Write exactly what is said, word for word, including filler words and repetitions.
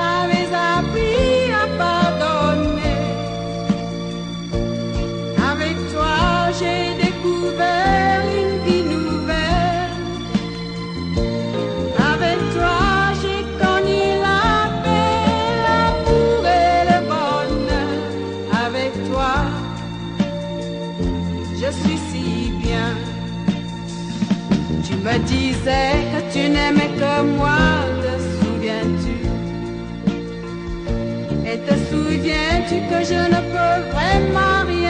m'avais appris à pardonner. Avec toi, j'ai découvert une vie nouvelle. Avec toi, j'ai connu la paix, l'amour et le bonheur. Avec toi, je suis si bien. Tu me disais que tu n'aimais que moi, te souviens-tu? Et te souviens-tu que je ne peux vraiment rien